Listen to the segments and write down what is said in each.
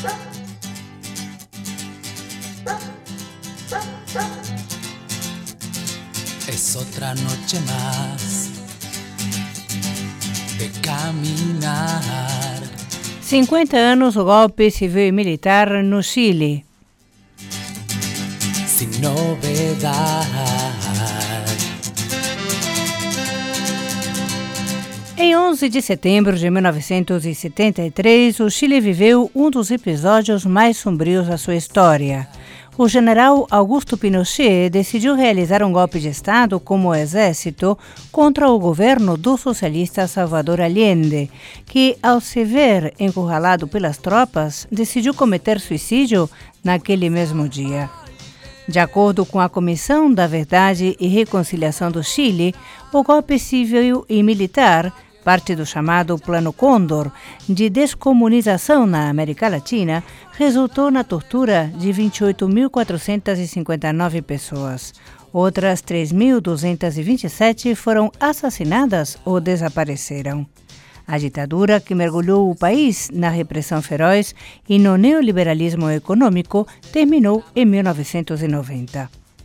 Es otra noche más de caminhar. 50 anos o golpe civil e militar no Chile. Sin novedad. Em 11 de setembro de 1973, o Chile viveu um dos episódios mais sombrios da sua história. O general Augusto Pinochet decidiu realizar um golpe de Estado como o exército contra o governo do socialista Salvador Allende, que, ao se ver encurralado pelas tropas, decidiu cometer suicídio naquele mesmo dia. De acordo com a Comissão da Verdade e Reconciliação do Chile, o golpe civil e militar, parte do chamado Plano Cóndor, de descomunização na América Latina, resultou na tortura de 28.459 pessoas. Outras 3.227 foram assassinadas ou desapareceram. A ditadura, que mergulhou o país na repressão feroz e no neoliberalismo econômico, terminou em 1990.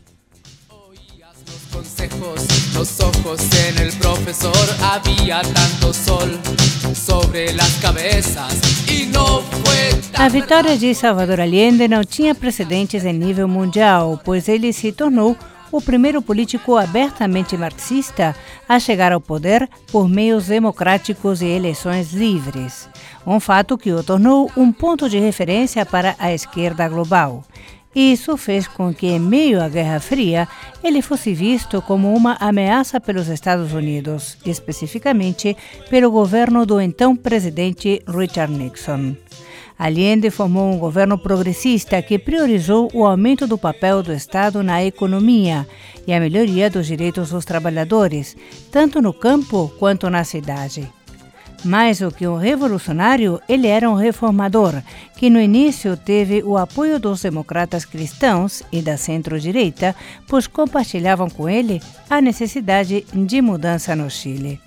Los ojos en el profesor, había tanto sol sobre las cabezas y no fue tan... A vitória de Salvador Allende não tinha precedentes em nível mundial, pois ele se tornou o primeiro político abertamente marxista a chegar ao poder por meios democráticos e eleições livres. Um fato que o tornou um ponto de referência para a esquerda global. Isso fez com que, em meio à Guerra Fria, ele fosse visto como uma ameaça pelos Estados Unidos, especificamente pelo governo do então presidente Richard Nixon. Allende formou um governo progressista que priorizou o aumento do papel do Estado na economia e a melhoria dos direitos dos trabalhadores, tanto no campo quanto na cidade. Mais do que um revolucionário, ele era um reformador, que no início teve o apoio dos democratas cristãos e da centro-direita, pois compartilhavam com ele a necessidade de mudança no Chile.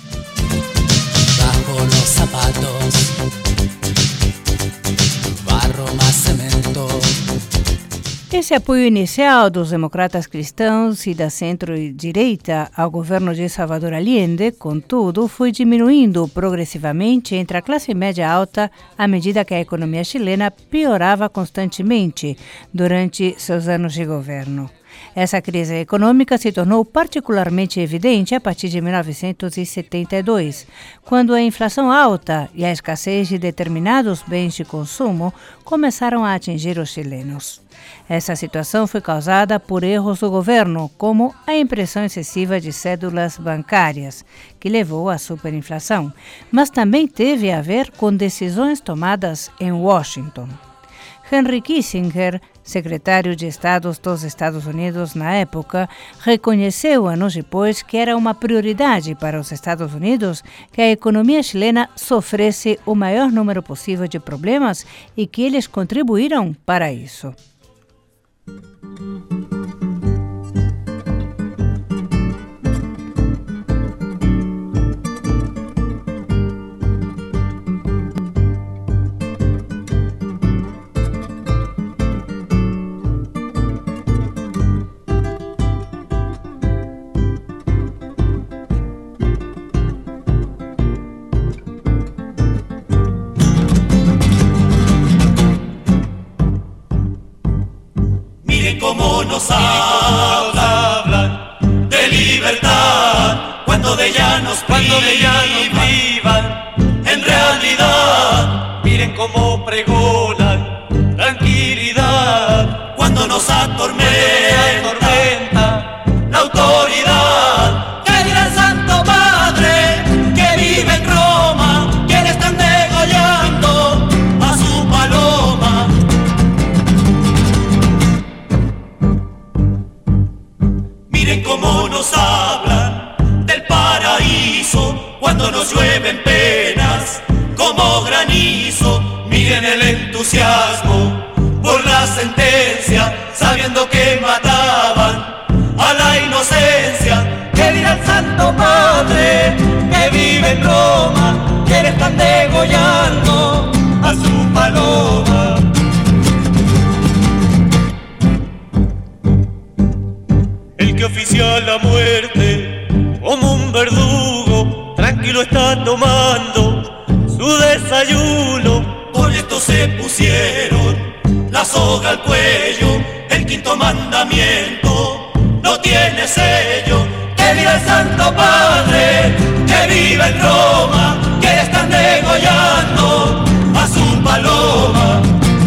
Bajo los zapatos, barro más cemento. Esse apoio inicial dos democratas cristãos e da centro-direita ao governo de Salvador Allende, contudo, foi diminuindo progressivamente entre a classe média alta à medida que a economia chilena piorava constantemente durante seus anos de governo. Essa crise econômica se tornou particularmente evidente a partir de 1972, quando a inflação alta e a escassez de determinados bens de consumo começaram a atingir os chilenos. Essa situação foi causada por erros do governo, como a impressão excessiva de cédulas bancárias, que levou à superinflação, mas também teve a ver com decisões tomadas em Washington. Henry Kissinger, secretário de Estado dos Estados Unidos na época, reconheceu anos depois que era uma prioridade para os Estados Unidos que a economia chilena sofresse o maior número possível de problemas e que eles contribuíram para isso. Cómo nos hablan de libertad cuando de ella nos privan. En realidad, miren cómo pregonan tranquilidad cuando nos atormenta la autoridad. ¿Qué dirá el Santo Padre que vive en Roma, que le están degollando a su paloma? Miren cómo nos hablan del paraíso cuando nos llueven penas como granizo. Miren el entusiasmo por la sentencia, sabiendo que mataban a la inocencia. ¿Qué dirá el Santo Padre que vive en Roma, que le están degollando a su paloma? Sayulo, por esto se pusieron la soga al cuello, el quinto mandamiento no tiene sello. Que viva el Santo Padre, que viva en Roma, que le están degollando a su paloma.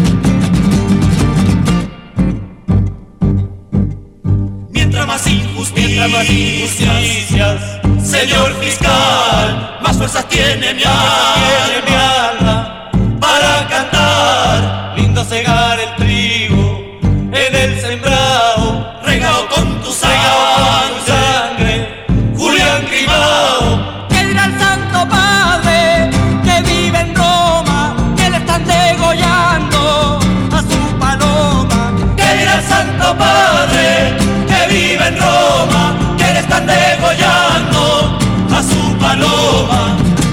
Mientras más injusticias, señor fiscal, más fuerzas tiene mi alma para cantar. Lindo cegar el trigo en el sembrado, regado con tu sangre, Julián Grimao. Que dirá el Santo Padre, que vive en Roma, que le están degollando a su paloma. Que dirá el Santo Padre, que vive en Roma, que le están degollando a su paloma.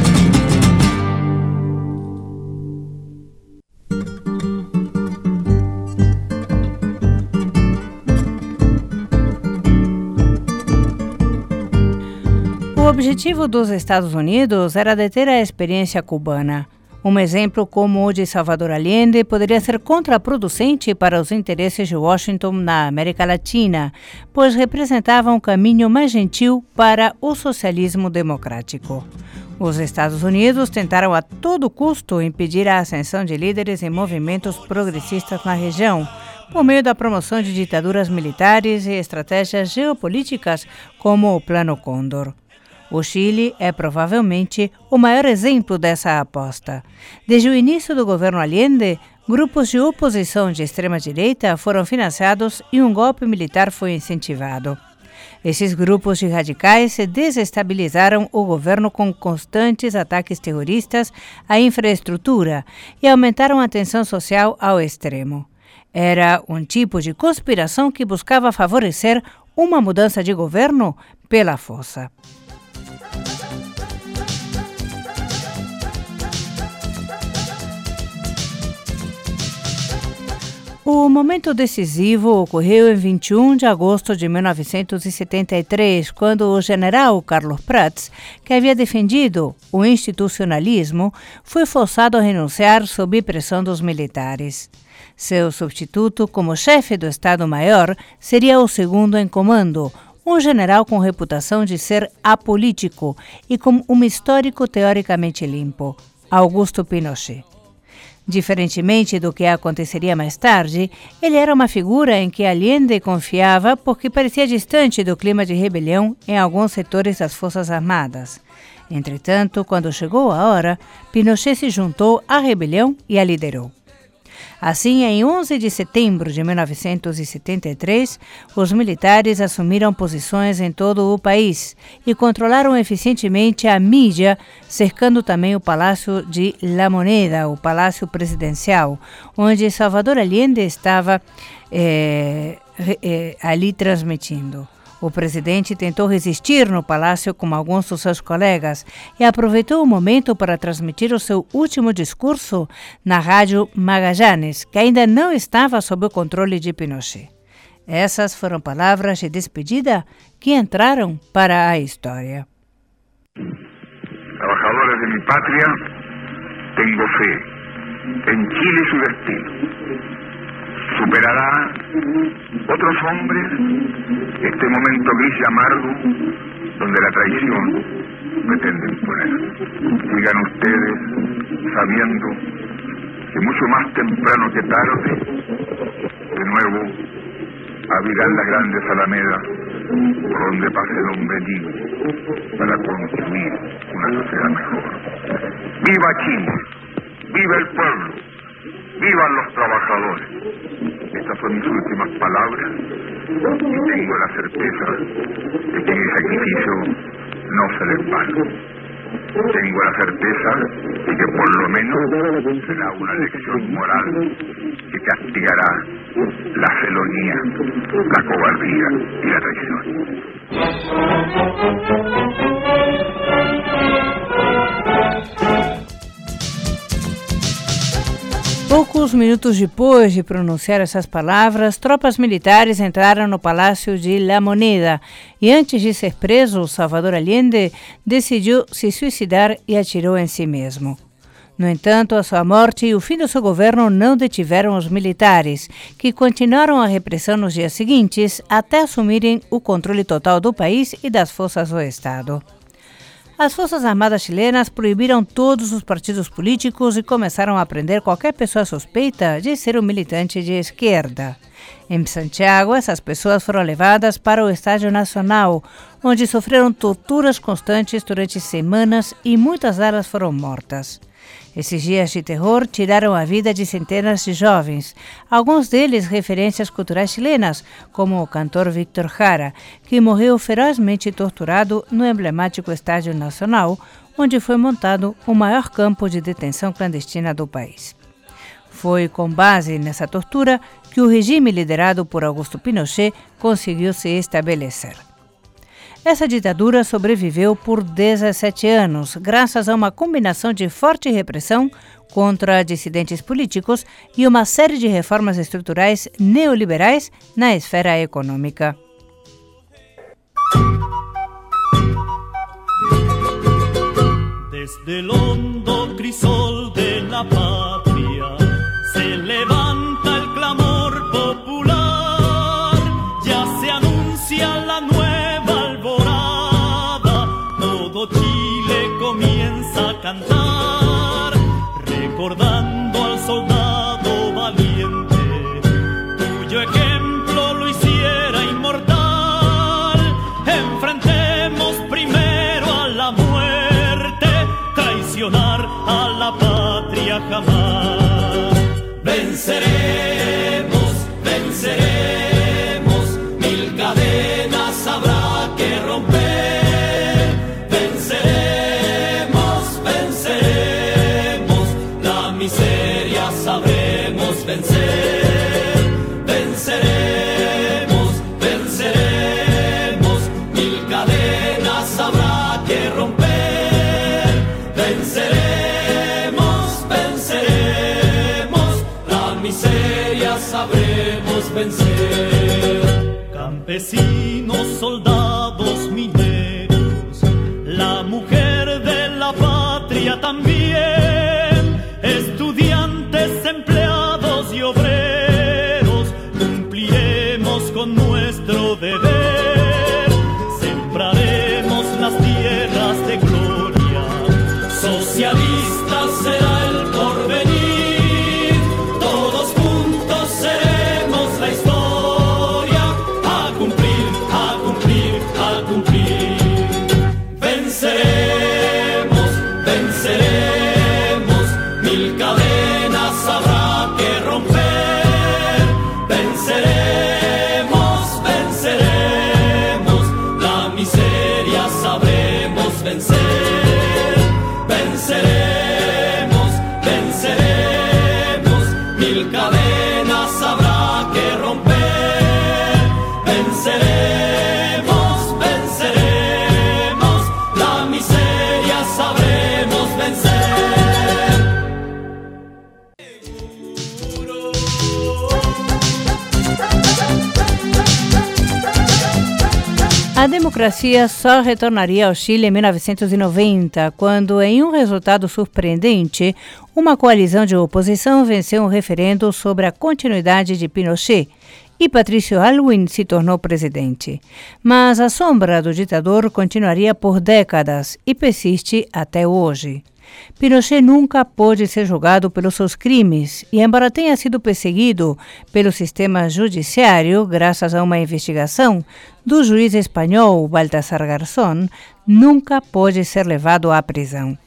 O objetivo dos Estados Unidos era deter a experiência cubana. Um exemplo como o de Salvador Allende poderia ser contraproducente para os interesses de Washington na América Latina, pois representava um caminho mais gentil para o socialismo democrático. Os Estados Unidos tentaram a todo custo impedir a ascensão de líderes e movimentos progressistas na região, por meio da promoção de ditaduras militares e estratégias geopolíticas como o Plano Cóndor. O Chile é provavelmente o maior exemplo dessa aposta. Desde o início do governo Allende, grupos de oposição de extrema-direita foram financiados e um golpe militar foi incentivado. Esses grupos de radicais desestabilizaram o governo com constantes ataques terroristas à infraestrutura e aumentaram a tensão social ao extremo. Era um tipo de conspiração que buscava favorecer uma mudança de governo pela força. O momento decisivo ocorreu em 21 de agosto de 1973, quando o general Carlos Prats, que havia defendido o institucionalismo, foi forçado a renunciar sob pressão dos militares. Seu substituto, como chefe do Estado-Maior, seria o segundo em comando, um general com reputação de ser apolítico e com um histórico teoricamente limpo, Augusto Pinochet. Diferentemente do que aconteceria mais tarde, ele era uma figura em que Allende confiava porque parecia distante do clima de rebelião em alguns setores das Forças Armadas. Entretanto, quando chegou a hora, Pinochet se juntou à rebelião e a liderou. Assim, em 11 de setembro de 1973, os militares assumiram posições em todo o país e controlaram eficientemente a mídia, cercando também o Palácio de La Moneda, o Palácio Presidencial, onde Salvador Allende estava ali transmitindo. O presidente tentou resistir no palácio com alguns dos seus colegas e aproveitou o momento para transmitir o seu último discurso na rádio Magallanes, que ainda não estava sob o controle de Pinochet. Essas foram palavras de despedida que entraram para a história. Trabajadores de mi patria, tengo fe en Chile y su destino. Superará otros hombres este momento gris y amargo donde la traición pretende imponer. Sigan ustedes sabiendo que mucho más temprano que tarde, de nuevo, abrirán las grandes alamedas por donde pase Don Benigno para construir una sociedad mejor. ¡Viva Chile! ¡Viva el pueblo! ¡Vivan los trabajadores! Estas son mis últimas palabras y tengo la certeza de que mi sacrificio no será en vano. Tengo la certeza de que por lo menos será una lección moral que castigará la felonía, la cobardía y la traición. Poucos minutos depois de pronunciar essas palavras, tropas militares entraram no Palácio de La Moneda e, antes de ser preso, Salvador Allende decidiu se suicidar e atirou em si mesmo. No entanto, a sua morte e o fim do seu governo não detiveram os militares, que continuaram a repressão nos dias seguintes até assumirem o controle total do país e das forças do Estado. As Forças Armadas chilenas proibiram todos os partidos políticos e começaram a prender qualquer pessoa suspeita de ser um militante de esquerda. Em Santiago, essas pessoas foram levadas para o Estádio Nacional, onde sofreram torturas constantes durante semanas e muitas delas foram mortas. Esses dias de terror tiraram a vida de centenas de jovens, alguns deles referências culturais chilenas, como o cantor Víctor Jara, que morreu ferozmente torturado no emblemático Estádio Nacional, onde foi montado o maior campo de detenção clandestina do país. Foi com base nessa tortura que o regime liderado por Augusto Pinochet conseguiu se estabelecer. Essa ditadura sobreviveu por 17 anos, graças a uma combinação de forte repressão contra dissidentes políticos e uma série de reformas estruturais neoliberais na esfera econômica. Desde el hondo crisol de la patria se levanta el clamor popular, ya se anuncia la nueva alborada, todo Chile comienza a cantar, recordando al soldado valiente, cuyo ejemplo lo hiciera inmortal. Enfrentemos primero a la muerte, traicionar a la patria jamás. Venceremos, venceremos, mil cadenas habrá que romper. Venceremos, venceremos, la miseria sabremos vencer. Venceremos, venceremos, mil cadenas habrá que romper. Venceremos, venceremos, la miseria sabremos vencer. Campesinos, soldados, mineros, la mujer de la patria también, estudiantes, empleados y obreros, cumpliremos con nuestro deber, sembraremos las tierras de gloria, socialista será el porvenir, todos juntos seremos la historia, a cumplir, a cumplir, a cumplir. Venceremos, venceremos, mil cadenas habrá que romper. Venceremos, venceremos, la miseria sabremos vencer. Venceremos, venceremos, mil cadenas habrá que romper. Venceremos, venceremos, la miseria sabremos vencer. A democracia só retornaria ao Chile em 1990, quando, em um resultado surpreendente, uma coalizão de oposição venceu um referendo sobre a continuidade de Pinochet e Patrício Aylwin se tornou presidente. Mas a sombra do ditador continuaria por décadas e persiste até hoje. Pinochet nunca pôde ser julgado pelos seus crimes e, embora tenha sido perseguido pelo sistema judiciário graças a uma investigação do juiz espanhol Baltasar Garzón, nunca pôde ser levado à prisão.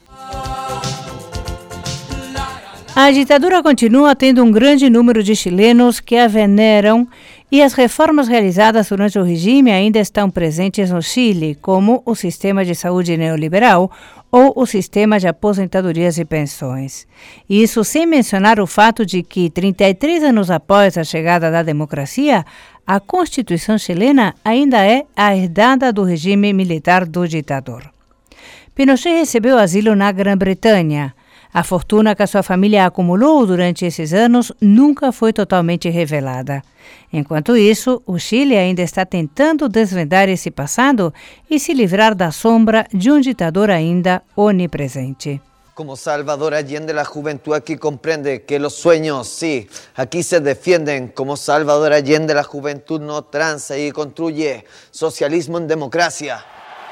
A ditadura continua tendo um grande número de chilenos que a veneram e as reformas realizadas durante o regime ainda estão presentes no Chile, como o sistema de saúde neoliberal ou o sistema de aposentadorias e pensões. Isso sem mencionar o fato de que, 33 anos após a chegada da democracia, a Constituição chilena ainda é a herdada do regime militar do ditador. Pinochet recebeu asilo na Grã-Bretanha. A fortuna que a sua família acumulou durante esses anos nunca foi totalmente revelada. Enquanto isso, o Chile ainda está tentando desvendar esse passado e se livrar da sombra de um ditador ainda onipresente. Como Salvador Allende, la juventud aquí comprende que los sueños, sí, aquí se defienden. Como Salvador Allende, la juventud no tranza y construye socialismo en democracia.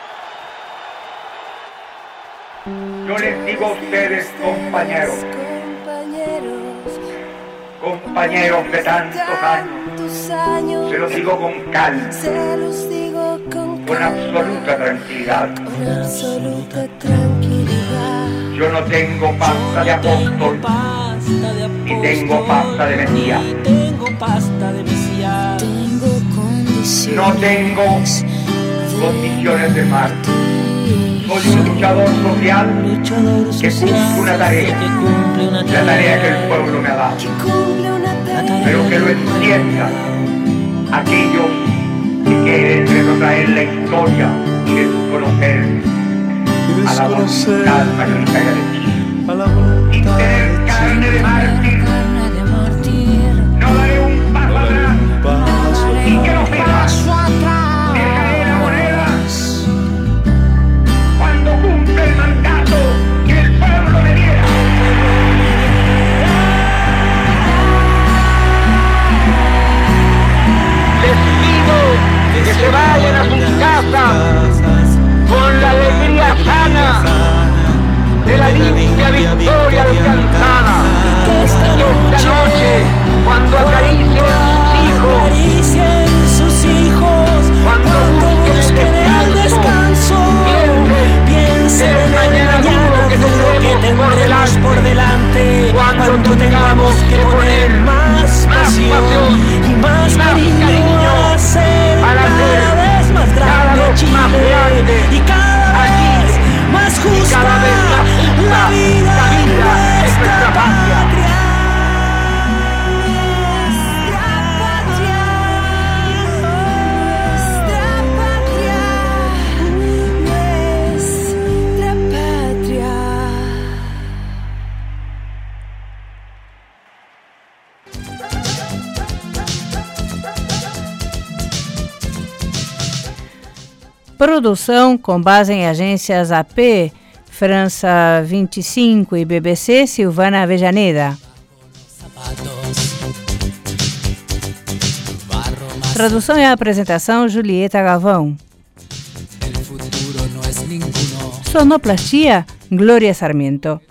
Yo les digo a ustedes, compañeros de tantos años, se los digo con calma, con absoluta tranquilidad. Yo no tengo pasta de apóstol, ni tengo pasta de Mesías. No tengo condiciones de mártir. Soy un luchador social que cumple una tarea, la tarea que el pueblo me ha dado. Pero que lo entiendan aquellos que quieren retrotraer la historia y desconocer a la voluntad mayoritaria de Chile. Y tener carne de mártir, no daré un paso atrás, y que no sepa, dejaré la moneda cuando cumpla el mandato que el pueblo me diera. Les pido que se vayan a sus casas con la alegría sana de la limpia victoria alcanzada. Y esta noche, cuando acaricien sus hijos, cuando busquen el descanso, piensen en el mañana duro que tendremos por delante, cuando tengamos que poner más pasión y más cariño a hacer cada vez más grande Chile y cada vez más justa la vida de nuestra patria. Produção com base em agências AP, França 25 e BBC, Silvana Avellaneda. Tradução e apresentação, Julieta Gavão. Sonoplastia, Glória Sarmiento.